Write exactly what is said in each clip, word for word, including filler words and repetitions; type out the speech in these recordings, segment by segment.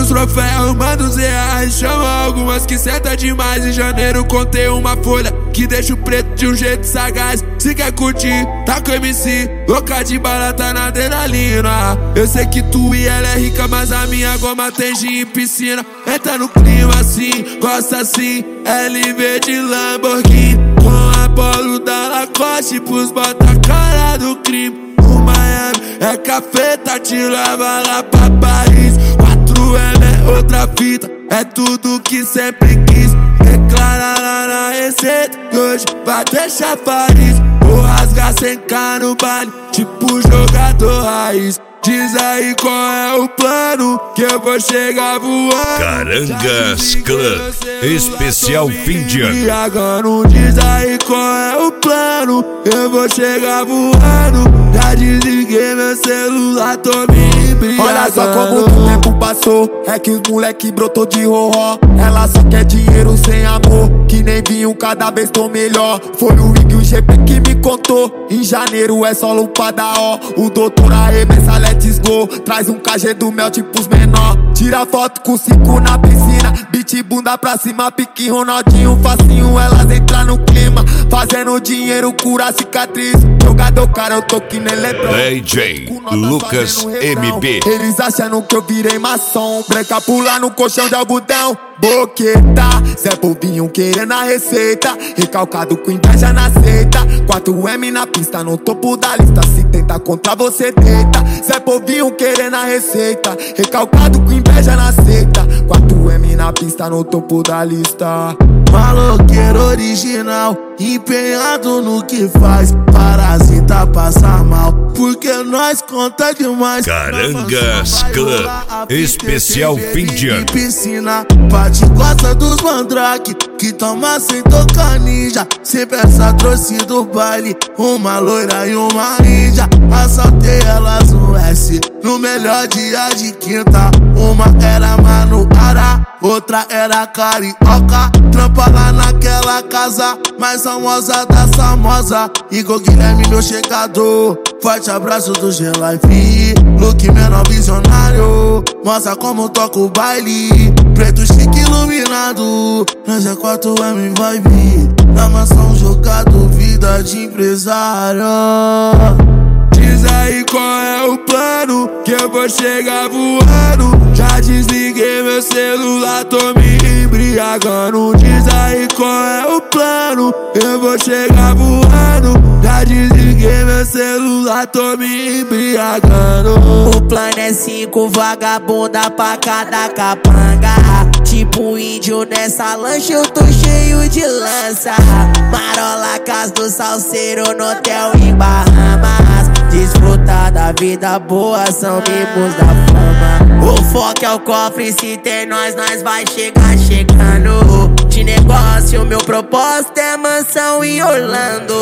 os troféus, manda os reais. Chama algumas que senta demais. Em janeiro contei uma folha que deixa o preto de um jeito sagaz. Se quer curtir, tá com M C, louca de bala, tá na adrenalina. Eu sei que tu e ela é rica, mas a minha goma tem gin em piscina. Entra no clima assim, gosta assim, L V de Lamborghini, com a polo da Lacoste pros bota cara do crime. O Miami é cafeta, te leva lá pra Paris. quatro M é outra fita, é tudo que sempre quis. Declara lá na receita que hoje vai deixar chafariz. Vou rasgar sem K no baile, tipo jogador raiz. Diz aí qual é o plano, que eu vou chegar voando. Carangas Club, especial fim de ano. Diz aí qual é o plano, eu vou chegar voando. Já desliguei meu celular, tô me embriagando. Olha só como o tempo passou, é que os moleque brotou de roró. Ela só quer dinheiro sem amor, que nem vinho, cada vez tô melhor. Foi o Ig e o G P que me contou, em janeiro é só lupada, ó. O doutor arremessa, let's go. Traz um K G do mel tipo os menor. Tira foto com cinco na piscina, beat bunda pra cima, pique Ronaldinho, facinho, elas entram no clima. Fazendo dinheiro, cura cicatriz. Jogador cara, eu tô que nem Lebron. D J Lucas M B. Eles achando que eu virei maçom, breca pular no colchão de algodão. Boqueta, Zé Povinho querendo a receita, recalcado com inveja na seita. quatro M na pista, no topo da lista, se tenta contra você deita. Zé Povinho querendo a receita, recalcado com inveja na seita. quatro M na pista, no topo da lista. Maloqueiro original, empenhado no que faz. Parasita passa mal, porque nós conta demais. Carangas Club, especial fim de ano. Piscina, Pati gosta dos mandrake, que toma sem tocar ninja. Sempre essa trouxe do baile, uma loira e uma índia. Assaltei elas no S, no melhor dia de quinta. Uma era Manuara, outra era carioca. Trampa lá naquela casa mais famosa da famosa. Igor Guilherme, meu chegador. Forte abraço do G-Life, look menor visionário. Mostra como toca o baile, preto chique iluminado. Nós é quatro M vibe, na mansão jogado, vida de empresário. Diz aí qual é o plano, que eu vou chegar voando. Já desliguei meu celular, tô me embriagando. Diz aí qual é o plano, eu vou chegar voando. Já desliguei meu celular, tô me embriagando. O plano é cinco vagabunda pra cada capanga. Tipo índio nessa lancha, eu tô cheio de lança. Marola, casa do salseiro no hotel em Bahamas. Desfrutar da vida boa, são mimos da fama. O foco é o cofre, se tem nós, nós vai chegar chegando. De negócio, meu propósito é mansão em Orlando.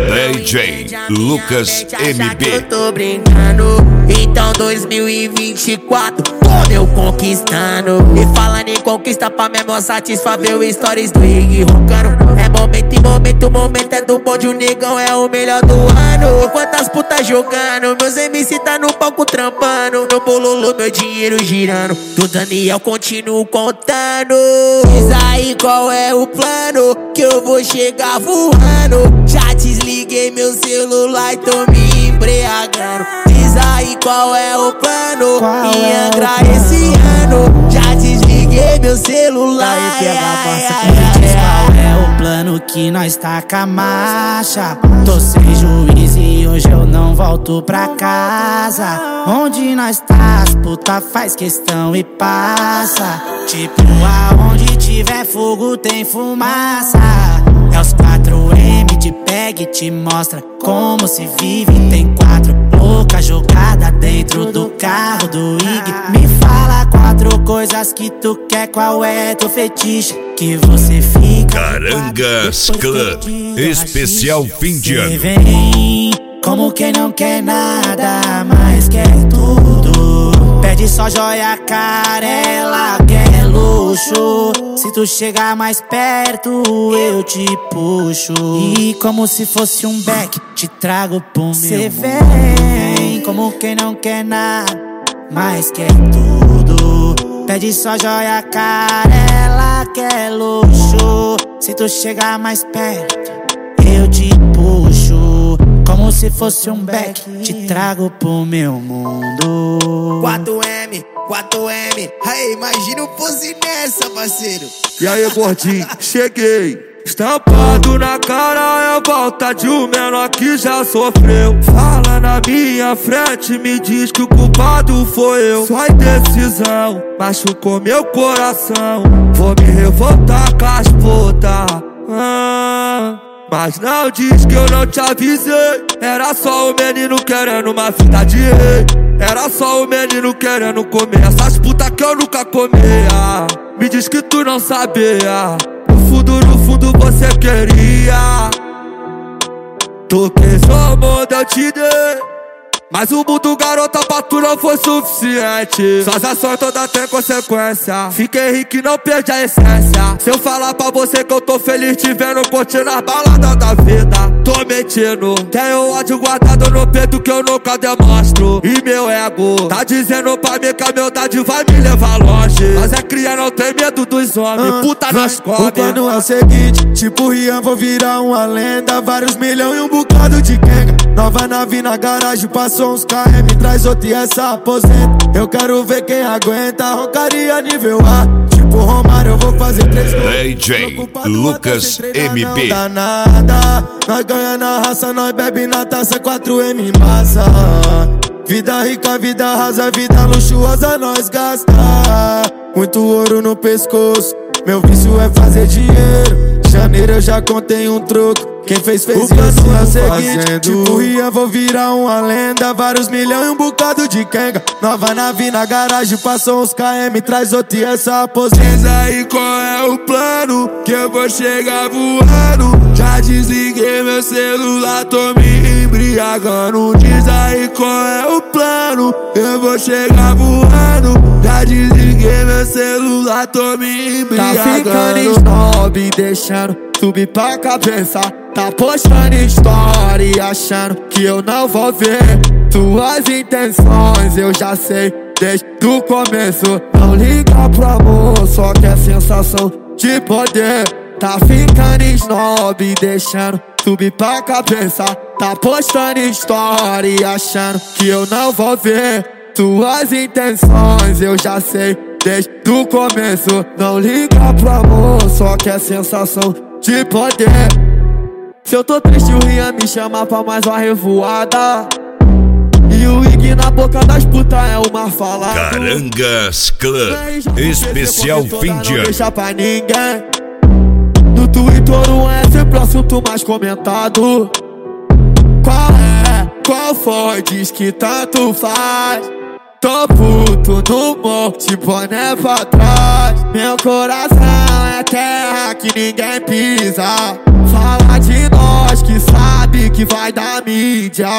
D J Lucas M B. Eu tô brincando. Então dois mil e vinte e quatro, tô eu conquistando. E falando em conquista, pra mesmo satisfazer o stories do Ig roncando. É momento e momento, momento é do bonde, o negão é o melhor do ano. Enquanto as putas jogando, meus M C tá no palco trampando. No bololô, meu dinheiro girando, do Daniel continuo contando. Diz aí qual é o plano, que eu vou chegar voando. Já desliguei meu celular e tô me embriagando. Diz aí qual é o plano, em Angra esse ano. Já desliguei meu celular. Aí pega a pasta que me diz qual é o plano, que nós taca a marcha. Tô sem juiz e hoje eu não volto pra casa. Onde nós tá, as puta faz questão e passa. Tipo aonde tiver fogo tem fumaça. É os quatro M de peg, te mostra como se vive. Tem quatro louca jogada dentro do carro do Ig. Me fala quatro coisas que tu quer, qual é teu fetiche, que você fica. Carangas Club, especial fim de ano. Vem como quem não quer nada, mas quer tudo. Pede só joia cara, ela quer luxo. Se tu chegar mais perto, eu te puxo. E como se fosse um beck, te trago pro meu. Cê vem como quem não quer nada, mas quer tudo. Pede só joia cara, ela quer luxo. Se tu chegar mais perto, eu te puxo. Como se fosse um beck, te trago pro meu mundo. quatro M, quatro M, aí imagina eu fosse nessa, parceiro. E aí, gordinho, cheguei. Estampado na cara é a volta de um menor que já sofreu. Fala na minha frente, me diz que o culpado foi eu. Só indecisão machucou meu coração. Vou me revoltar com as putas, ah, mas não diz que eu não te avisei. Era só o menino querendo uma vida de rei. Era só o menino querendo comer essas putas que eu nunca comia. Me diz que tu não sabia. No fundo, no fundo você queria. Tu quis o mundo, eu te dei, mas o mundo, garota, pra tu não foi suficiente. Suas ações todas têm consequência. Fiquei rico e não perdi a essência. Se eu falar pra você que eu tô feliz te vendo curtindo as baladas da vida, tô mentindo. Tenho ódio guardado no peito que eu nunca demonstro. E meu ego tá dizendo pra mim que a maldade vai me levar longe. Mas é cria, não tem medo dos homens, ah, puta nas come. O plano é o seguinte, tipo Rian, vou virar uma lenda. Vários milhões e um bocado de quenga. Nova nave na garagem, passou uns K M, traz outra e essa aposenta. Eu quero ver quem aguenta, roncaria nível A. Tipo Romário, eu vou fazer três gols. D J Lucas M B. Não dá nada, nós ganha na raça, nós bebe na taça, quatro M massa. Vida rica, vida rasa, vida luxuosa nós gasta. Muito ouro no pescoço, meu vício é fazer dinheiro. Janeiro eu já contei um troco, quem fez fez. O plano é o seguinte, tipo Rian, vou virar uma lenda. Vários milhões e um bocado de quenga. Nova nave na garagem, passou uns K M, traz outra e essa aposenta. Diz aí qual é o plano, que eu vou chegar voando. Já desliguei meu celular, tô me embriagando. Diz aí qual é o plano, eu vou chegar voando. Já desliguei meu celular, tô me embriagando. Tá ficando snob, deixando subir pra cabeça. Tá postando story, achando que eu não vou ver tuas intenções, eu já sei desde o começo. Não liga pro amor, só quer sensação de poder. Tá ficando snob, deixando subir pra cabeça. Tá postando story, achando que eu não vou ver tuas intenções, eu já sei desde o começo. Não liga pro amor, só quer sensação de poder. Se eu tô triste, o Rian me chama pra mais uma revoada. E o Ig na boca das putas é uma falada. Carangas Clã, especial fim de ano. Deixa pra ninguém. No Twitter um é sempre o assunto mais comentado. Qual é? Qual foi? Diz que tanto faz. Tô puto no monte, boné pra trás. Meu coração é terra que ninguém pisa. Fala de nós que sabe que vai dar mídia.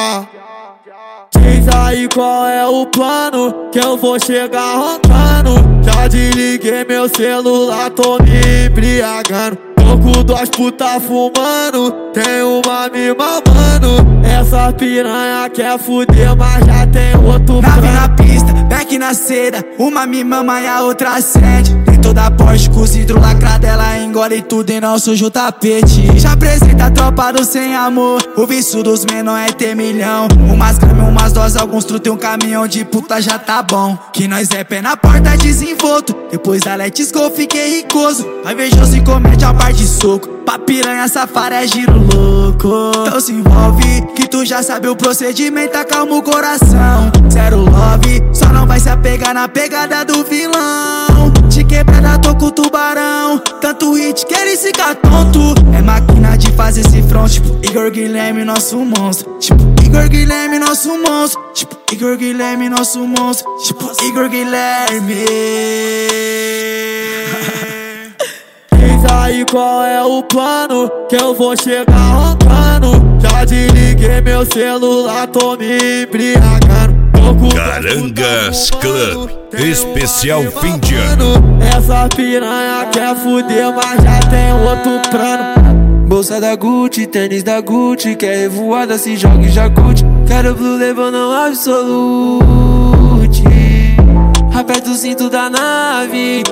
Diz aí qual é o plano, que eu vou chegar roncando. Já desliguei meu celular, tô me embriagando. Tô com duas putas fumando, tem uma me mamando. Essa piranha quer fuder, mas já tem outro Nave na pista, back na seda, uma me mama e a outra acende. Tem toda a Porsche com os vidros lacrados, ela engole tudo e não suja o tapete. Já apresenta a tropa do sem amor, o vício dos menor é ter milhão. Umas gramas, umas doses, alguns truta e um caminhão de puta já tá bom. Que nós é pé na porta desenvolto, depois da Let's Go fiquei ricoso. Vai invejoso e comete a parte de soco, pra piranha safara é giro louco. Então se envolve, que tu já sabe o procedimento, acalma o coração. Zero love, só não vai se apegar na pegada do vilão. De quebrada tô com o tubarão, tanto hit que ele fica tonto. É máquina de fazer esse front, tipo Igor Guilherme, nosso monstro. Tipo Igor Guilherme, nosso monstro. Tipo Igor Guilherme, nosso monstro. Tipo Igor Guilherme. Diz aí qual é o plano, que eu vou chegar roncando. Já desliguei meu celular, tô me embriagando. Carangas Clã, especial fim de ano. Essa piranha quer fuder, mas já tem outro plano. Bolsa da Gucci, tênis da Gucci, quer revoada, se joga e já curte. Quero blue levando absolute. Aperta o cinto da nave,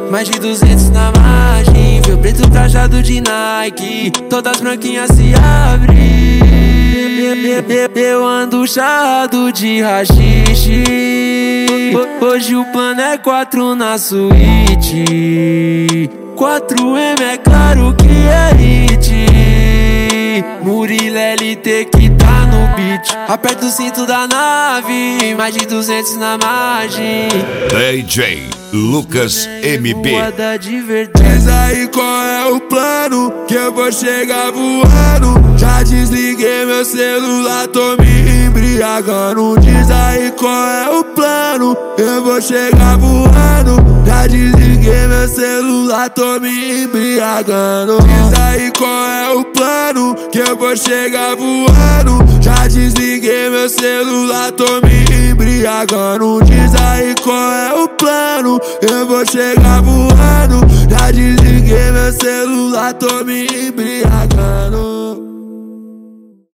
mais de duzentos na margem. Viu preto trajado de Nike, todas branquinhas se abrem. Eu ando charrado de rachixe. Hoje o plano é quatro na suíte. quatro M é claro que é hit. Murilo L T que tá no beat. Aperta o cinto da nave, mais de duzentos na margem. D J Lucas M B. Diz aí qual é o plano, que eu vou chegar voando. Já desliguei meu celular, tô me embriagando. Diz aí qual é o plano, eu vou chegar voando. Já desliguei meu celular, tô me embriagando. Diz aí qual é o plano, que eu vou chegar voando. Já desliguei meu celular, tô me embriagando. Diz aí qual é o plano, eu vou chegar voando. Já desliguei meu celular, tô me embriagando.